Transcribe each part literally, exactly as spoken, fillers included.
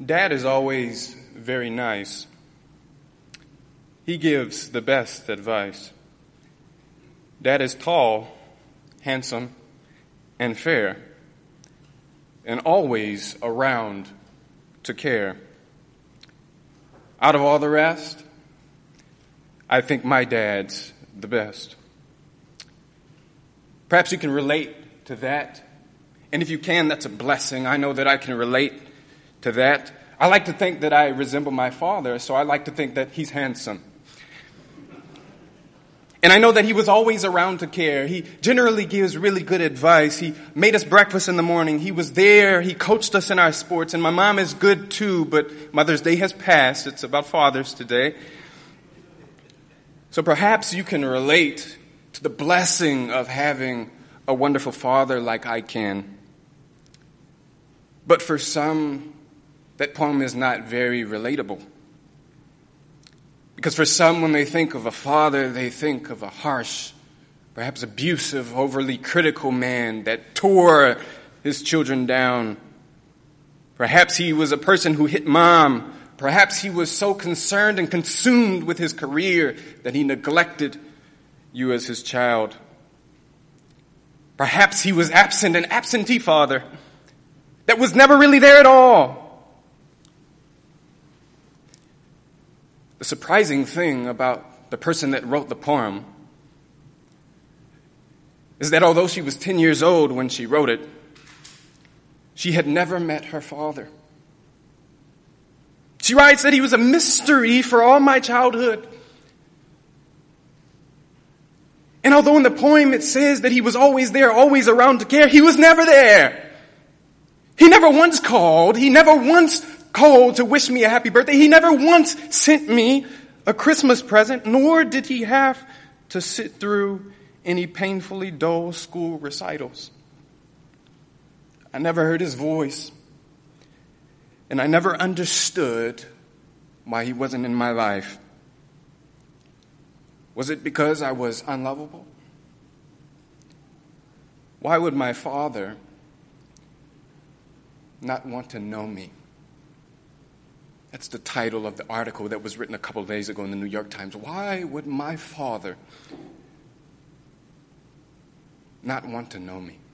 Dad is always very nice. He gives the best advice. Dad is tall, handsome, and fair, and always around to care. Out of all the rest, I think my dad's the best. Perhaps you can relate to that. And if you can, that's a blessing. I know that I can relate to that. I like to think that I resemble my father, so I like to think that he's handsome. And I know that he was always around to care. He generally gives really good advice. He made us breakfast in the morning. He was there. He coached us in our sports. And my mom is good too, but Mother's Day has passed. It's about fathers today. So perhaps you can relate to the blessing of having a wonderful father like I can. But for some, that poem is not very relatable. Because for some, when they think of a father, they think of a harsh, perhaps abusive, overly critical man that tore his children down. Perhaps he was a person who hit mom. Perhaps he was so concerned and consumed with his career that he neglected you as his child. Perhaps he was absent, an absentee father that was never really there at all. The surprising thing about the person that wrote the poem is that although she was ten years old when she wrote it, she had never met her father. She writes that he was a mystery for all my childhood. And although in the poem it says that he was always there, always around to care, he was never there. He never once called. He never once called to wish me a happy birthday. He never once sent me a Christmas present, nor did he have to sit through any painfully dull school recitals. I never heard his voice, and I never understood why he wasn't in my life. Was it because I was unlovable? Why would my father not want to know me? That's the title of the article that was written a couple of days ago in the New York Times. Why would my father not want to know me?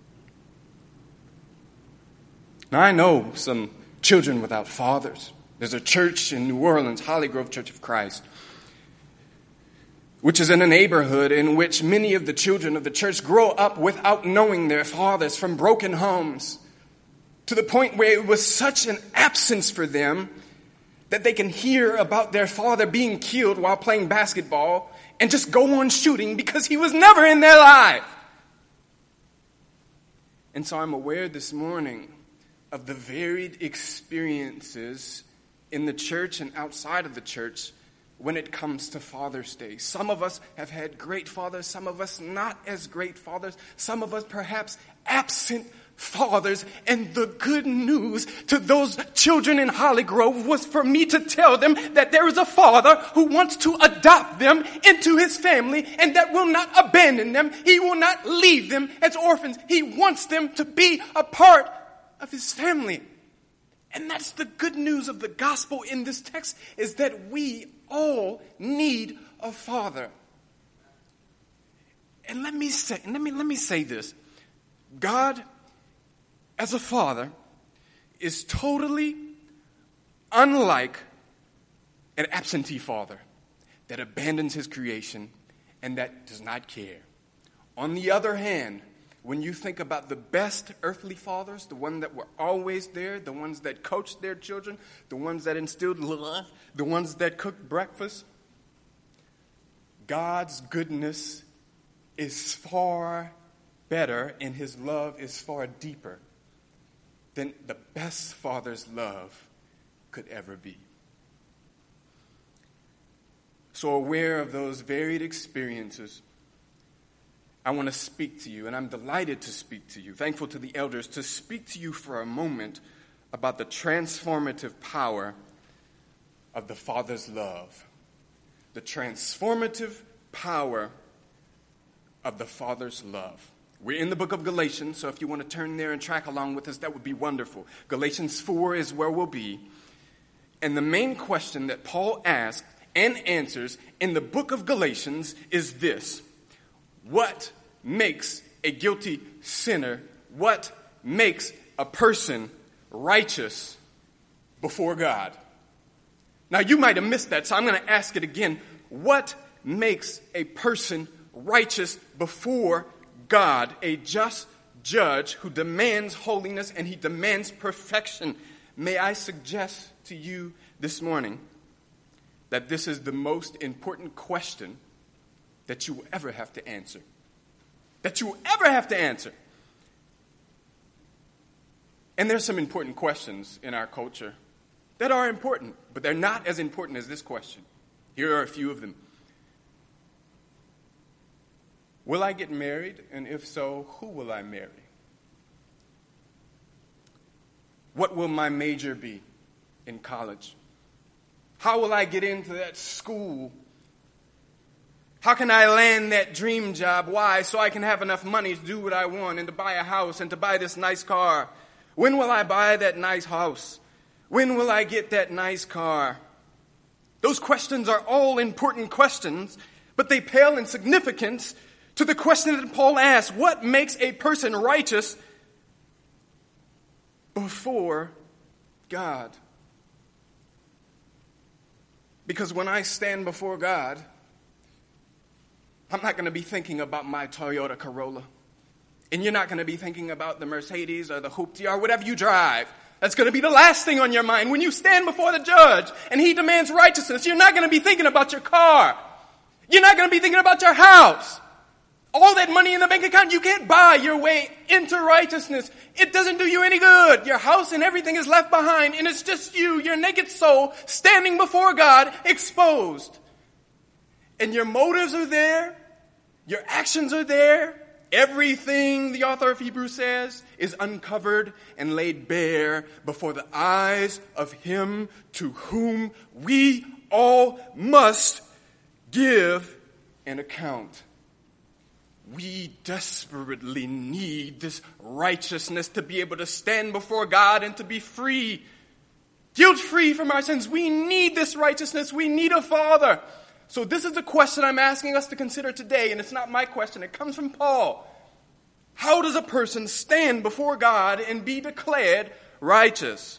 Now, I know some children without fathers. There's a church in New Orleans, Holly Grove Church of Christ, which is in a neighborhood in which many of the children of the church grow up without knowing their fathers, from broken homes, to the point where it was such an absence for them that they can hear about their father being killed while playing basketball and just go on shooting because he was never in their life. And so I'm aware this morning of the varied experiences in the church and outside of the church when it comes to Father's Day. Some of us have had great fathers, some of us not as great fathers, some of us perhaps absent fathers. And the good news to those children in Holly Grove was for me to tell them that there is a father who wants to adopt them into his family and that will not abandon them. He will not leave them as orphans. He wants them to be a part of his family. And that's the good news of the gospel in this text, is that we all need a father. And let me say, let me, let me say this. God, as a father, is totally unlike an absentee father that abandons his creation and that does not care. On the other hand, when you think about the best earthly fathers, the ones that were always there, the ones that coached their children, the ones that instilled love, the ones that cooked breakfast, God's goodness is far better and his love is far deeper than the best father's love could ever be. So aware of those varied experiences, I want to speak to you, and I'm delighted to speak to you, thankful to the elders, to speak to you for a moment about the transformative power of the Father's love. The transformative power of the Father's love. We're in the book of Galatians, so if you want to turn there and track along with us, that would be wonderful. Galatians four is where we'll be. And the main question that Paul asks and answers in the book of Galatians is this: what makes a guilty sinner, what makes a person righteous before God? Now, you might have missed that, so I'm going to ask it again. What makes a person righteous before God, a just judge who demands holiness and he demands perfection? May I suggest to you this morning that this is the most important question that you will ever have to answer. That you will ever have to answer. And there's some important questions in our culture that are important, but they're not as important as this question. Here are a few of them. Will I get married? And if so, who will I marry? What will my major be in college? How will I get into that school? How can I land that dream job? Why? So I can have enough money to do what I want and to buy a house and to buy this nice car. When will I buy that nice house? When will I get that nice car? Those questions are all important questions, but they pale in significance to the question that Paul asks: what makes a person righteous before God? Because when I stand before God, I'm not going to be thinking about my Toyota Corolla. And you're not going to be thinking about the Mercedes or the Hoopty or whatever you drive. That's going to be the last thing on your mind. When you stand before the judge and he demands righteousness, you're not going to be thinking about your car. You're not going to be thinking about your house. All that money in the bank account, you can't buy your way into righteousness. It doesn't do you any good. Your house and everything is left behind, and it's just you, your naked soul, standing before God, exposed. And your motives are there. Your actions are there. Everything, the author of Hebrews says, is uncovered and laid bare before the eyes of him to whom we all must give an account. We desperately need this righteousness to be able to stand before God and to be free, guilt-free from our sins. We need this righteousness. We need a Father. So this is the question I'm asking us to consider today, and it's not my question. It comes from Paul. How does a person stand before God and be declared righteous?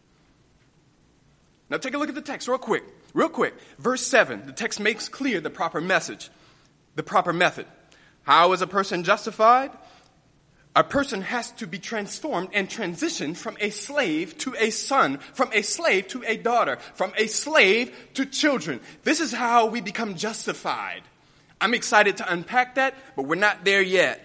Now take a look at the text real quick. Real quick. Verse seven. The text makes clear the proper message, the proper method. How is a person justified? A person has to be transformed and transitioned from a slave to a son, from a slave to a daughter, from a slave to children. This is how we become justified. I'm excited to unpack that, but we're not there yet.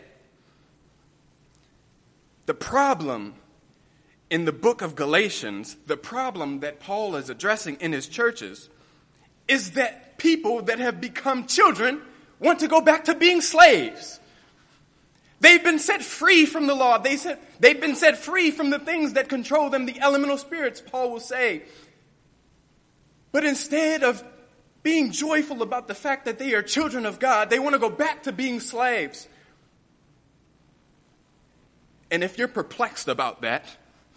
The problem in the book of Galatians, the problem that Paul is addressing in his churches, is that people that have become children want to go back to being slaves. They've been set free from the law. They said, they've been set free from the things that control them, the elemental spirits, Paul will say. But instead of being joyful about the fact that they are children of God, they want to go back to being slaves. And if you're perplexed about that,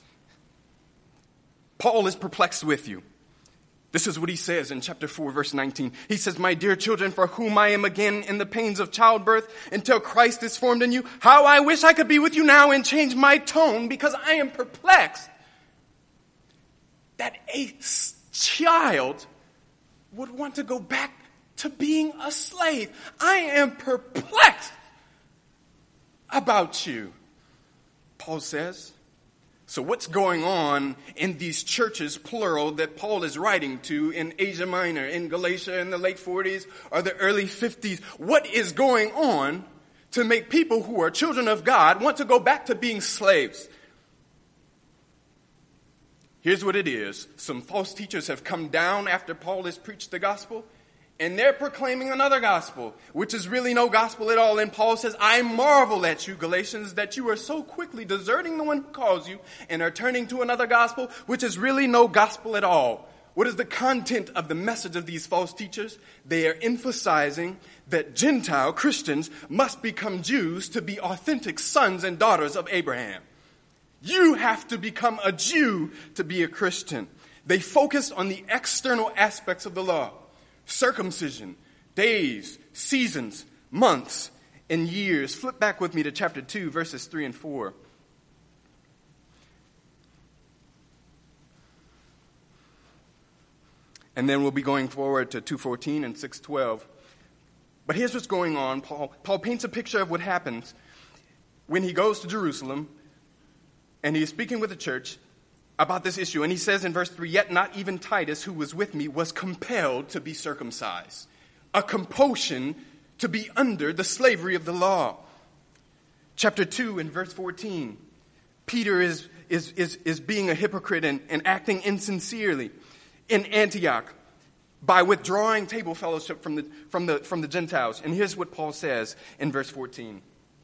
Paul is perplexed with you. This is what he says in chapter four, verse nineteen. He says, "My dear children, for whom I am again in the pains of childbirth until Christ is formed in you, how I wish I could be with you now and change my tone, because I am perplexed that a child would want to go back to being a slave. I am perplexed about you," Paul says. So what's going on in these churches, plural, that Paul is writing to in Asia Minor, in Galatia in the late forties or the early fifties? What is going on to make people who are children of God want to go back to being slaves? Here's what it is. Some false teachers have come down after Paul has preached the gospel, and they're proclaiming another gospel, which is really no gospel at all. And Paul says, "I marvel at you, Galatians, that you are so quickly deserting the one who calls you and are turning to another gospel, which is really no gospel at all." What is the content of the message of these false teachers? They are emphasizing that Gentile Christians must become Jews to be authentic sons and daughters of Abraham. You have to become a Jew to be a Christian. They focus on the external aspects of the law: circumcision, days, seasons, months, and years. Flip back with me to chapter two, verses three and four. And then we'll be going forward to two fourteen and six twelve. But here's what's going on. Paul, Paul paints a picture of what happens when he goes to Jerusalem and he is speaking with the church about this issue. And he says in verse three, "Yet not even Titus, who was with me, was compelled to be circumcised." A compulsion to be under the slavery of the law. Chapter two and verse fourteen. Peter is, is, is, is being a hypocrite and, and acting insincerely in Antioch by withdrawing table fellowship from the, from, the, from the Gentiles. And here's what Paul says in verse fourteen.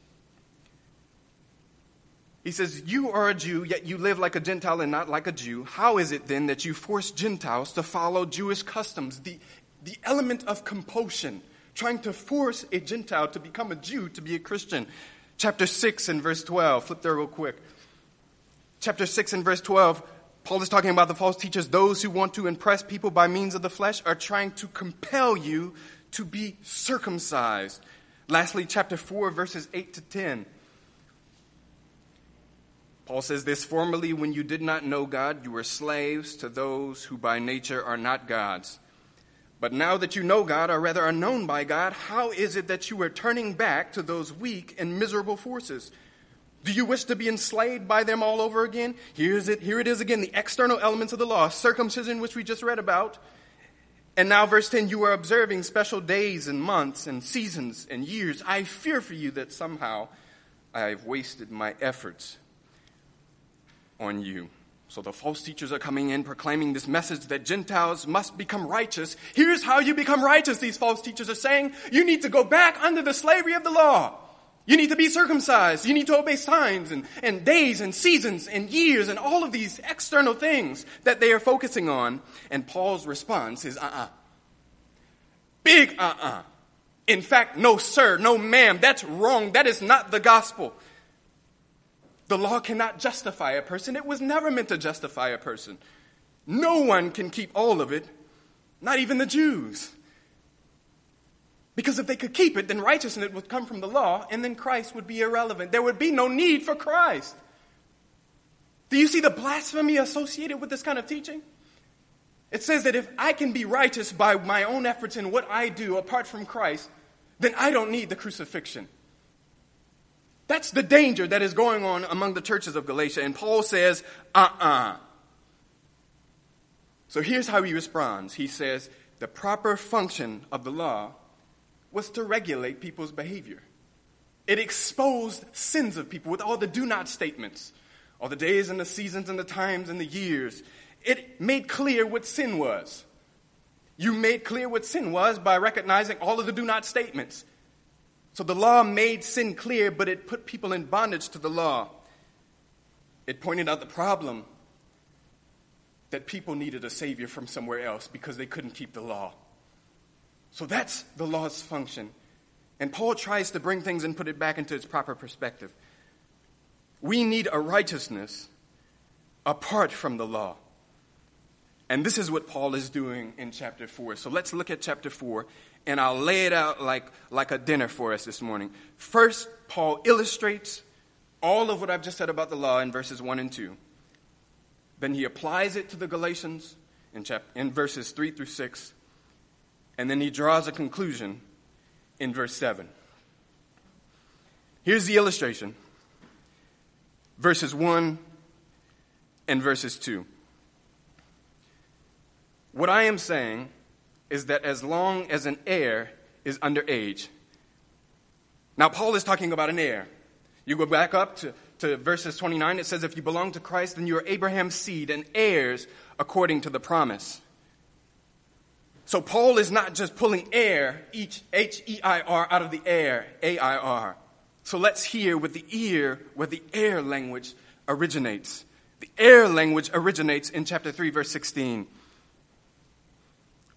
He says, "You are a Jew, yet you live like a Gentile and not like a Jew. How is it then that you force Gentiles to follow Jewish customs?" The, the element of compulsion, trying to force a Gentile to become a Jew, to be a Christian. Chapter six and verse twelve. Flip there real quick. Chapter six and verse twelve. Paul is talking about the false teachers. Those who want to impress people by means of the flesh are trying to compel you to be circumcised. Lastly, chapter four, verses eight to ten. Paul says this, "Formerly, when you did not know God, you were slaves to those who by nature are not God's. But now that you know God, or rather are known by God, how is it that you are turning back to those weak and miserable forces? Do you wish to be enslaved by them all over again?" Here's it, here it is again, the external elements of the law, circumcision, which we just read about. And now verse ten, "You are observing special days and months and seasons and years. I fear for you that somehow I've wasted my efforts on you." So the false teachers are coming in proclaiming this message that Gentiles must become righteous. Here's how you become righteous, these false teachers are saying. You need to go back under the slavery of the law. You need to be circumcised. You need to obey signs and, and days and seasons and years and all of these external things that they are focusing on. And Paul's response is uh-uh. Big uh-uh. In fact, no sir, no ma'am, that's wrong. That is not the gospel. The law cannot justify a person. It was never meant to justify a person. No one can keep all of it, not even the Jews. Because if they could keep it, then righteousness would come from the law, and then Christ would be irrelevant. There would be no need for Christ. Do you see the blasphemy associated with this kind of teaching? It says that if I can be righteous by my own efforts in what I do apart from Christ, then I don't need the crucifixion. That's the danger that is going on among the churches of Galatia. And Paul says, uh-uh. So here's how he responds. He says, the proper function of the law was to regulate people's behavior. It exposed sins of people with all the do not statements, all the days and the seasons and the times and the years. It made clear what sin was. You made clear what sin was by recognizing all of the do not statements. So the law made sin clear, but it put people in bondage to the law. It pointed out the problem that people needed a savior from somewhere else because they couldn't keep the law. So that's the law's function. And Paul tries to bring things and put it back into its proper perspective. We need a righteousness apart from the law. And this is what Paul is doing in chapter four. So let's look at chapter four, and I'll lay it out like, like a dinner for us this morning. First, Paul illustrates all of what I've just said about the law in verses one and two. Then he applies it to the Galatians in, chap- in verses three through six. And then he draws a conclusion in verse seven. Here's the illustration. Verses one and verses two. What I am saying is that as long as an heir is under age. Now, Paul is talking about an heir. You go back up to, to verses twenty-nine. It says, if you belong to Christ, then you are Abraham's seed and heirs according to the promise. So Paul is not just pulling heir, H E I R, out of the air, A I R. So let's hear with the ear where the heir language originates. The heir language originates in chapter three, verse sixteen.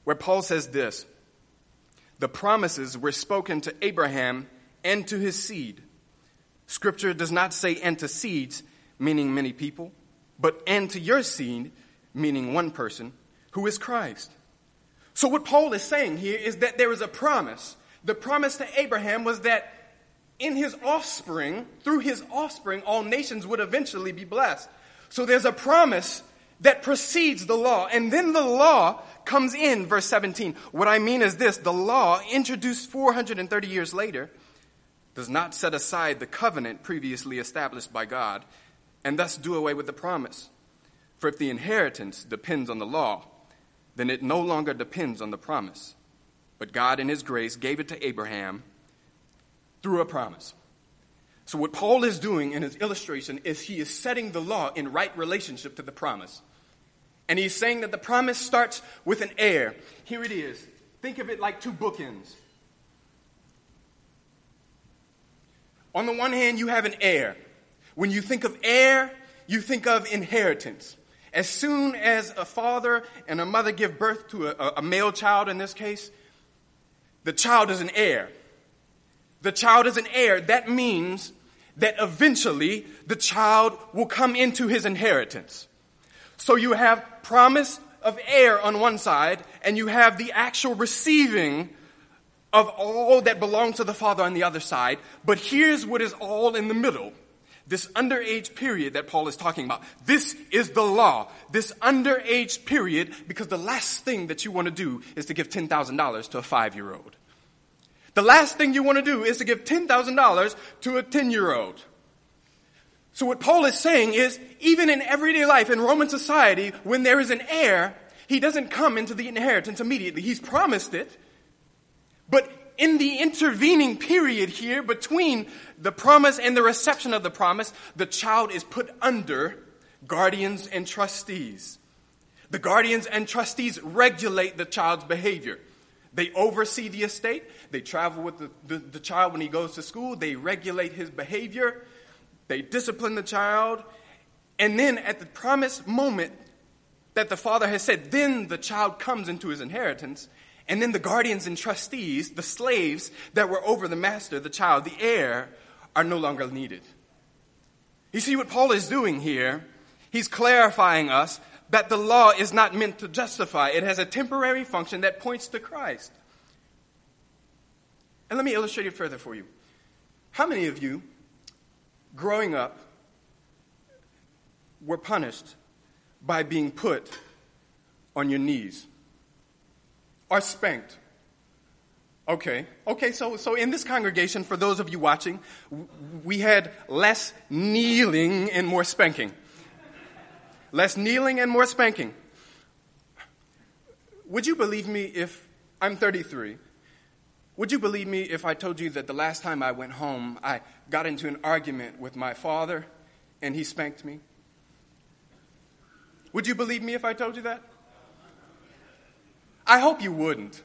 where Paul says this: the promises were spoken to Abraham and to his seed. Scripture does not say and to seeds, meaning many people, but and to your seed, meaning one person, who is Christ. So what Paul is saying here is that there is a promise. The promise to Abraham was that in his offspring, through his offspring, all nations would eventually be blessed. So there's a promise that precedes the law. And then the law comes in, verse seventeen. What I mean is this: the law, introduced four hundred thirty years later, does not set aside the covenant previously established by God, and thus do away with the promise. For if the inheritance depends on the law, then it no longer depends on the promise. But God in his grace gave it to Abraham through a promise. So what Paul is doing in his illustration is he is setting the law in right relationship to the promise. And he's saying that the promise starts with an heir. Here it is. Think of it like two bookends. On the one hand, you have an heir. When you think of heir, you think of inheritance. As soon as a father and a mother give birth to a, a male child, in this case, the child is an heir. The child is an heir. That means that eventually the child will come into his inheritance. So you have promise of heir on one side, and you have the actual receiving of all that belongs to the father on the other side. But here's what is all in the middle. This underage period that Paul is talking about. This is the law. This underage period, because the last thing that you want to do is to give ten thousand dollars to a five-year-old. The last thing you want to do is to give ten thousand dollars to a ten-year-old. So what Paul is saying is, even in everyday life, in Roman society, when there is an heir, he doesn't come into the inheritance immediately. He's promised it. But in the intervening period here between the promise and the reception of the promise, the child is put under guardians and trustees. The guardians and trustees regulate the child's behavior. They oversee the estate. They travel with the, the, the child when he goes to school. They regulate his behavior. They discipline the child. And then at the promised moment that the father has said, then the child comes into his inheritance. And then the guardians and trustees, the slaves that were over the master, the child, the heir, are no longer needed. You see what Paul is doing here? He's clarifying us that the law is not meant to justify. It has a temporary function that points to Christ. And let me illustrate it further for you. How many of you, growing up, were punished by being put on your knees or spanked? Okay, okay, so, so in this congregation, for those of you watching, we had less kneeling and more spanking. Less kneeling and more spanking. Would you believe me if, I'm thirty-three, would you believe me if I told you that the last time I went home, I got into an argument with my father and he spanked me? Would you believe me if I told you that? I hope you wouldn't.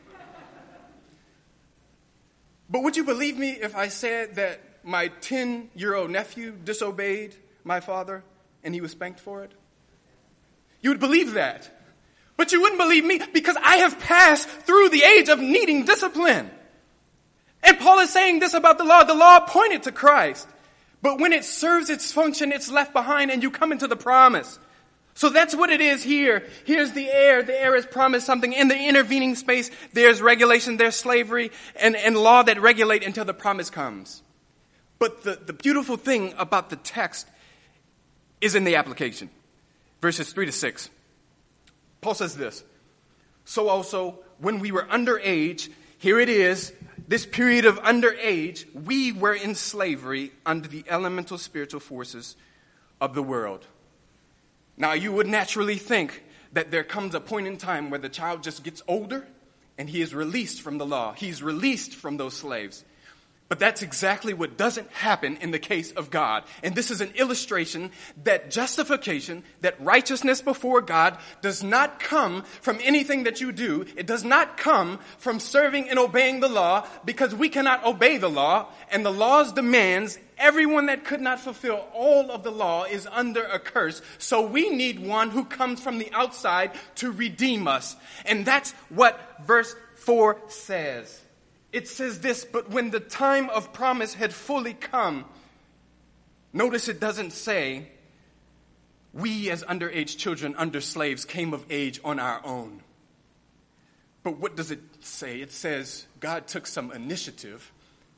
But would you believe me if I said that my ten-year-old nephew disobeyed my father and he was spanked for it? You would believe that. But you wouldn't believe me because I have passed through the age of needing discipline. And Paul is saying this about the law. The law pointed to Christ. But when it serves its function, it's left behind and you come into the promise. So that's what it is here. Here's the heir. The heir is promised something. In the intervening space, there's regulation, there's slavery, and, and law that regulate until the promise comes. But the, the beautiful thing about the text is in the application. Verses three to six. Paul says this: so also, when we were underage, here it is, this period of underage, we were in slavery under the elemental spiritual forces of the world. Now, you would naturally think that there comes a point in time where the child just gets older and he is released from the law. He's released from those slaves. But that's exactly what doesn't happen in the case of God. And this is an illustration that justification, that righteousness before God does not come from anything that you do. It does not come from serving and obeying the law, because we cannot obey the law. And the law's demands, everyone that could not fulfill all of the law is under a curse. So we need one who comes from the outside to redeem us. And that's what verse four says. It says this, but when the time of promise had fully come, notice it doesn't say, we as underage children under slaves came of age on our own. But what does it say? It says God took some initiative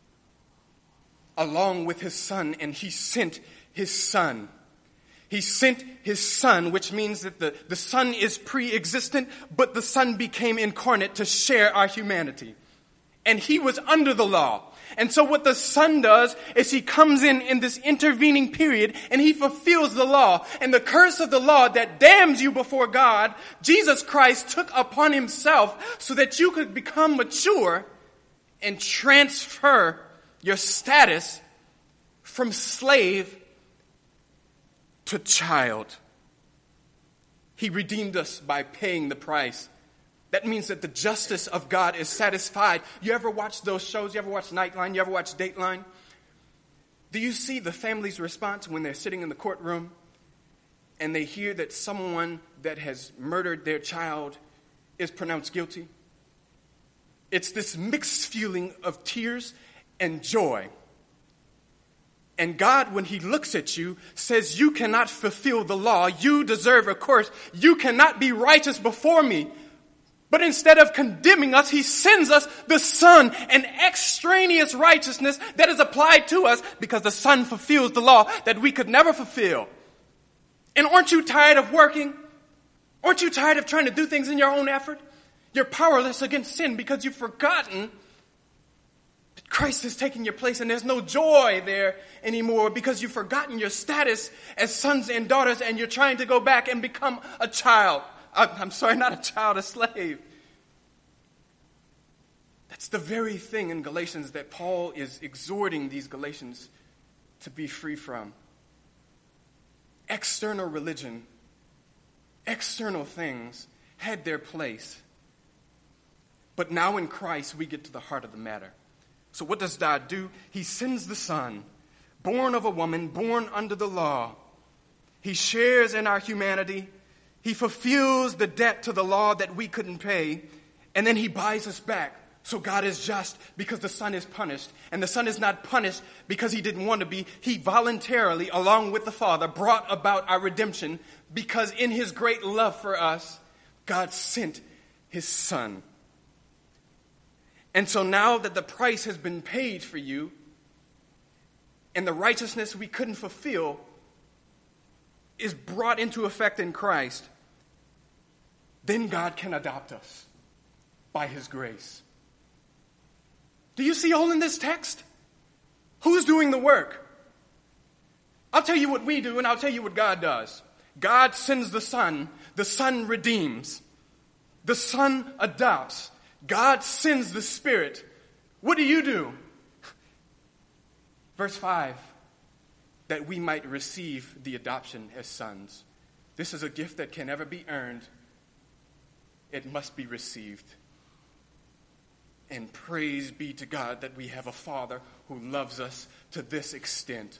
along with his son, and he sent his son. He sent his son, which means that the, the son is pre-existent, but the son became incarnate to share our humanity. And he was under the law. And so what the son does is he comes in in this intervening period and he fulfills the law. And the curse of the law that damns you before God, Jesus Christ took upon himself so that you could become mature and transfer your status from slave to child. He redeemed us by paying the price. That means that the justice of God is satisfied. You ever watch those shows? You ever watch Nightline? You ever watch Dateline? Do you see the family's response when they're sitting in the courtroom and they hear that someone that has murdered their child is pronounced guilty? It's this mixed feeling of tears and joy. And God, when he looks at you, says, you cannot fulfill the law. You deserve a curse. You cannot be righteous before me. But instead of condemning us, he sends us the Son, an extraneous righteousness that is applied to us because the Son fulfills the law that we could never fulfill. And aren't you tired of working? Aren't you tired of trying to do things in your own effort? You're powerless against sin because you've forgotten that Christ is taking your place, and there's no joy there anymore because you've forgotten your status as sons and daughters, and you're trying to go back and become a child. I'm sorry, not a child, a slave. That's the very thing in Galatians that Paul is exhorting these Galatians to be free from. External religion, external things had their place. But now in Christ, we get to the heart of the matter. So what does God do? He sends the Son, born of a woman, born under the law. He shares in our humanity. He fulfills the debt to the law that we couldn't pay, and then he buys us back. So God is just because the Son is punished. And the Son is not punished because he didn't want to be. He voluntarily, along with the Father, brought about our redemption because in his great love for us, God sent his Son. And so now that the price has been paid for you, and the righteousness we couldn't fulfill is brought into effect in Christ, then God can adopt us by his grace. Do you see all in this text? Who's doing the work? I'll tell you what we do, and I'll tell you what God does. God sends the Son. The Son redeems. The Son adopts. God sends the Spirit. What do you do? Verse five, that we might receive the adoption as sons. This is a gift that can never be earned. It must be received. And praise be to God that we have a Father who loves us to this extent.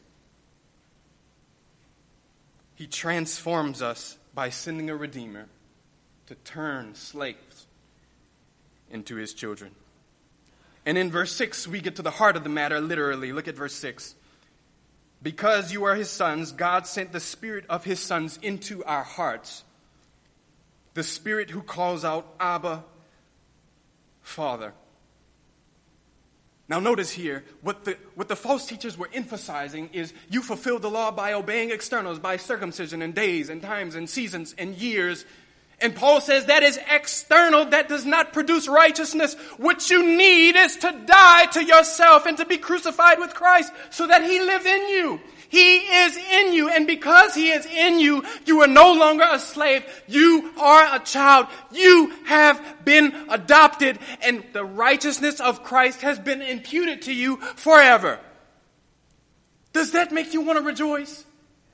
He transforms us by sending a Redeemer to turn slaves into his children. And in verse six, we get to the heart of the matter, literally. Look at verse six. Because you are his sons, God sent the Spirit of his sons into our hearts. The Spirit who calls out, Abba, Father. Now notice here, what the, what the false teachers were emphasizing is you fulfill the law by obeying externals, by circumcision and days and times and seasons and years. And Paul says that is external, that does not produce righteousness. What you need is to die to yourself and to be crucified with Christ so that he lives in you. He is in you, and because he is in you, you are no longer a slave. You are a child. You have been adopted, and the righteousness of Christ has been imputed to you forever. Does that make you want to rejoice?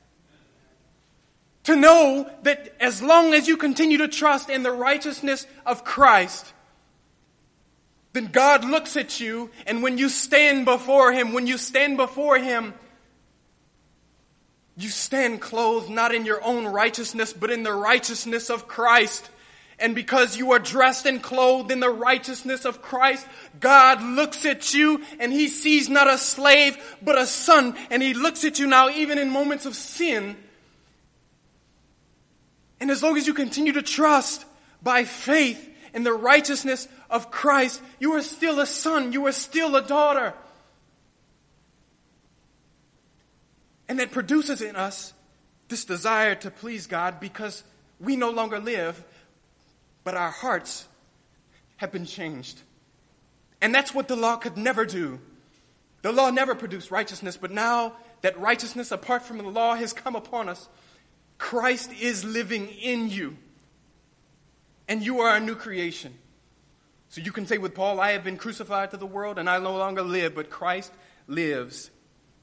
To know that as long as you continue to trust in the righteousness of Christ, then God looks at you, and when you stand before him, when you stand before him, you stand clothed not in your own righteousness, but in the righteousness of Christ. And because you are dressed and clothed in the righteousness of Christ, God looks at you and he sees not a slave, but a son. And he looks at you now even in moments of sin. And as long as you continue to trust by faith in the righteousness of Christ, you are still a son, you are still a daughter. And that produces in us this desire to please God because we no longer live, but our hearts have been changed. And that's what the law could never do. The law never produced righteousness, but now that righteousness apart from the law has come upon us, Christ is living in you. And you are a new creation. So you can say with Paul, I have been crucified to the world and I no longer live, but Christ lives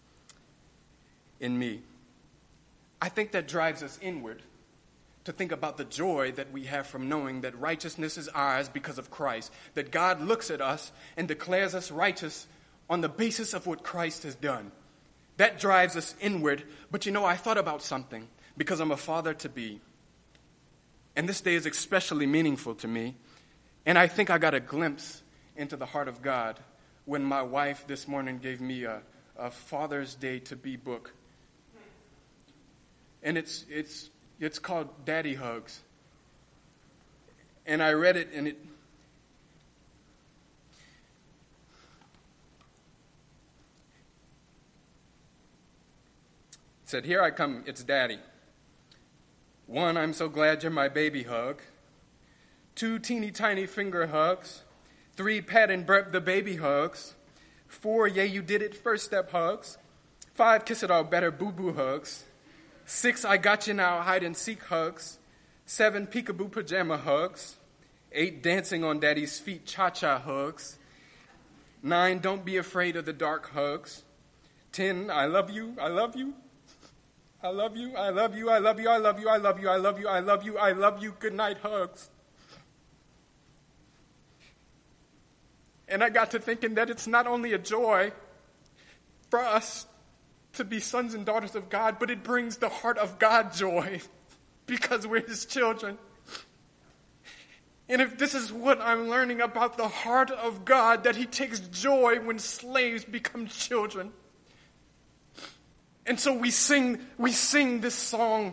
in me. I think that drives us inward to think about the joy that we have from knowing that righteousness is ours because of Christ. That God looks at us and declares us righteous on the basis of what Christ has done. That drives us inward. But you know, I thought about something because I'm a father-to-be. And this day is especially meaningful to me. And I think I got a glimpse into the heart of God when my wife this morning gave me a, a Father's Day to Be book. And it's it's it's called Daddy Hugs. And I read it and it said, here I come, it's Daddy. One, I'm so glad you're my baby hug. Two, teeny tiny finger hugs. Three, pat and burp the baby hugs. Four, yeah, you did it, first step hugs. Five, kiss it all better, boo-boo hugs. Six, I got you now, hide and seek hugs. Seven, peekaboo pajama hugs. Eight, dancing on daddy's feet, cha-cha hugs. Nine, don't be afraid of the dark hugs. Ten, I love you, I love you. I love you, I love you, I love you, I love you, I love you, I love you, I love you, I love you, good night hugs. And I got to thinking that it's not only a joy for us to be sons and daughters of God, but it brings the heart of God joy because we're his children. And if this is what I'm learning about the heart of God, that he takes joy when slaves become children. And so we sing, we sing this song.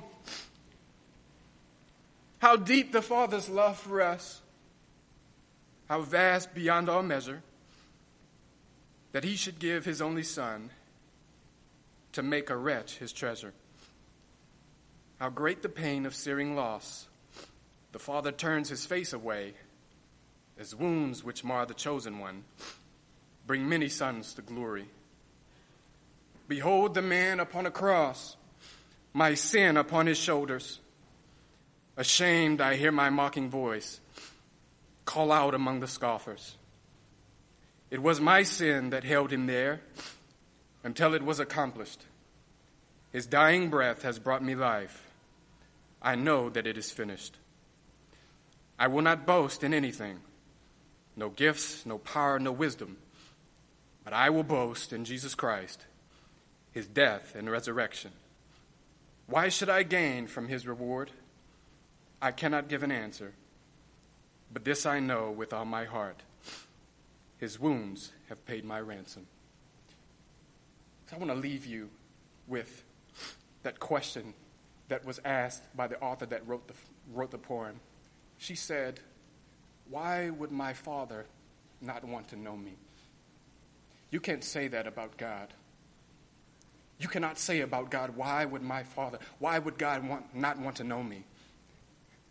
How deep the Father's love for us. How vast beyond all measure. That he should give his only Son to make a wretch his treasure. How great the pain of searing loss. The Father turns his face away as wounds which mar the chosen one bring many sons to glory. Behold the man upon a cross, my sin upon his shoulders. Ashamed, I hear my mocking voice call out among the scoffers. It was my sin that held him there until it was accomplished. His dying breath has brought me life. I know that it is finished. I will not boast in anything, no gifts, no power, no wisdom, but I will boast in Jesus Christ, his death and resurrection. Why should I gain from his reward? I cannot give an answer, but this I know with all my heart. His wounds have paid my ransom. So I want to leave you with that question that was asked by the author that wrote the, wrote the poem. She said, why would my Father not want to know me? You can't say that about God. You cannot say about God, why would my Father, why would God want, not want to know me?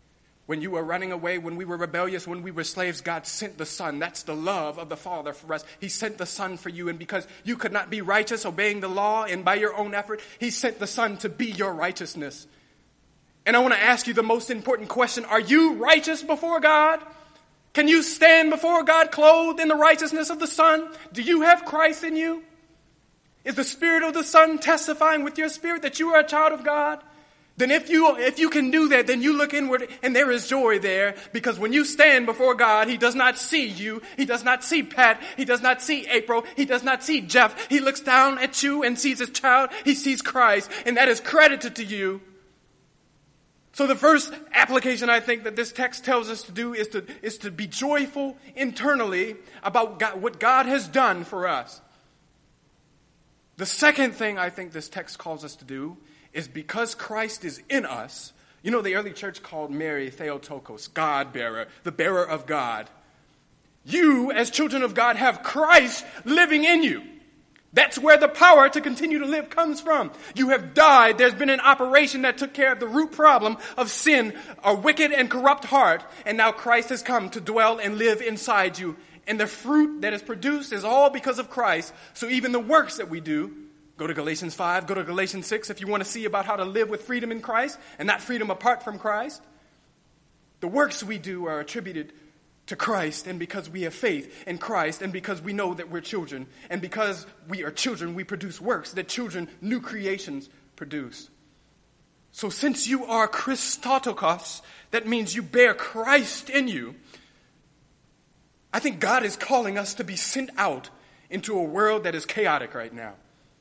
When you were running away, when we were rebellious, when we were slaves, God sent the Son. That's the love of the Father for us. He sent the Son for you. And because you could not be righteous obeying the law and by your own effort, He sent the Son to be your righteousness. And I want to ask you the most important question. Are you righteous before God? Can you stand before God clothed in the righteousness of the Son? Do you have Christ in you? Is the Spirit of the Son testifying with your spirit that you are a child of God? Then if you if you can do that, then you look inward and there is joy there, because when you stand before God, He does not see you. He does not see Pat. He does not see April. He does not see Jeff. He looks down at you and sees His child. He sees Christ, and that is credited to you. So the first application I think that this text tells us to do is to is to be joyful internally about God, what God has done for us. The second thing I think this text calls us to do is because Christ is in us. You know, the early church called Mary Theotokos, God-bearer, the bearer of God. You, as children of God, have Christ living in you. That's where the power to continue to live comes from. You have died. There's been an operation that took care of the root problem of sin, a wicked and corrupt heart, and now Christ has come to dwell and live inside you. And the fruit that is produced is all because of Christ. So even the works that we do, go to Galatians five, go to Galatians six if you want to see about how to live with freedom in Christ and not freedom apart from Christ. The works we do are attributed to Christ, and because we have faith in Christ, and because we know that we're children, and because we are children, we produce works that children, new creations, produce. So since you are Christotokos, that means you bear Christ in you. I think God is calling us to be sent out into a world that is chaotic right now.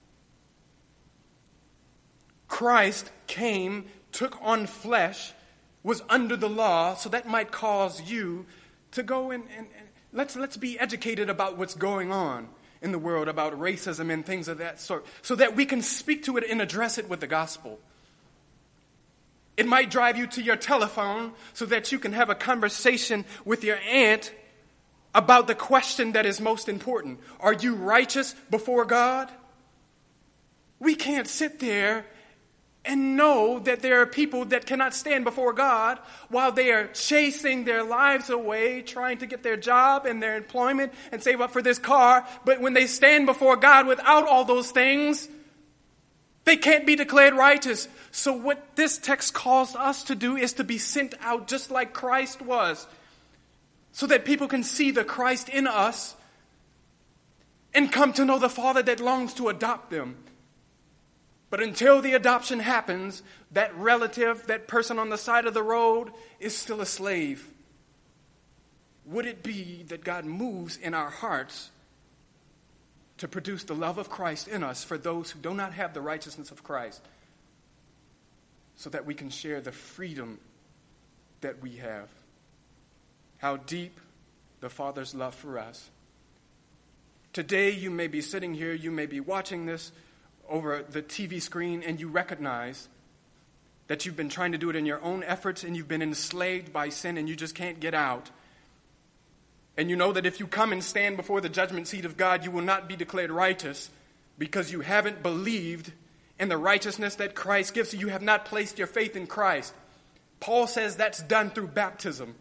Christ came, took on flesh, was under the law, so that might cause you to go and, and, and let's let's be educated about what's going on in the world, about racism and things of that sort, so that we can speak to it and address it with the gospel. It might drive you to your telephone so that you can have a conversation with your aunt about the question that is most important. Are you righteous before God? We can't sit there and know that there are people that cannot stand before God while they are chasing their lives away, trying to get their job and their employment and save up for this car. But when they stand before God without all those things, they can't be declared righteous. So what this text calls us to do is to be sent out just like Christ was, so that people can see the Christ in us and come to know the Father that longs to adopt them. But until the adoption happens, that relative, that person on the side of the road is still a slave. Would it be that God moves in our hearts to produce the love of Christ in us for those who do not have the righteousness of Christ, so that we can share the freedom that we have? How deep the Father's love for us. Today you may be sitting here, you may be watching this over the T V screen, and you recognize that you've been trying to do it in your own efforts, and you've been enslaved by sin, and you just can't get out. And you know that if you come and stand before the judgment seat of God, you will not be declared righteous because you haven't believed in the righteousness that Christ gives you. You have not placed your faith in Christ. Paul says that's done through baptism.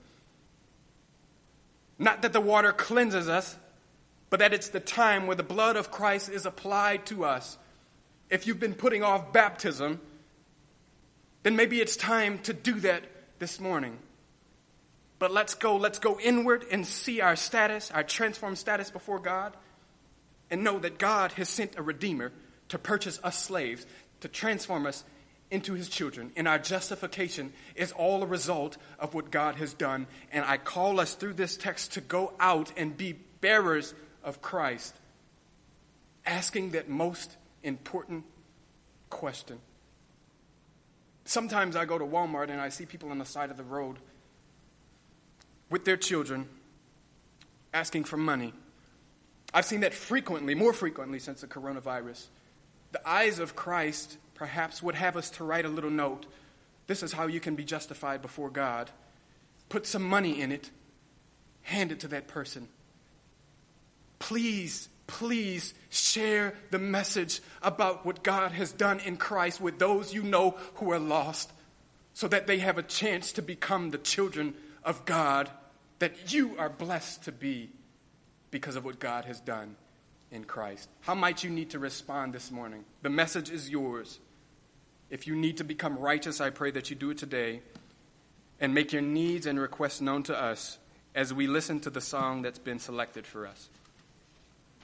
Not that the water cleanses us, but that it's the time where the blood of Christ is applied to us. If you've been putting off baptism, then maybe it's time to do that this morning. But let's go, let's go inward and see our status, our transformed status before God, and know that God has sent a Redeemer to purchase us slaves, to transform us into His children. And our justification is all a result of what God has done. And I call us through this text to go out and be bearers of Christ, asking that most important question. Sometimes I go to Walmart and I see people on the side of the road with their children asking for money. I've seen that frequently, more frequently since the coronavirus. The eyes of Christ perhaps would have us to write a little note. This is how you can be justified before God. Put some money in it. Hand it to that person. Please, please share the message about what God has done in Christ with those you know who are lost. so that they have a chance to become the children of God that you are blessed to be because of what God has done in Christ. How might you need to respond this morning? The message is yours. If you need to become righteous, I pray that you do it today and make your needs and requests known to us as we listen to the song that's been selected for us.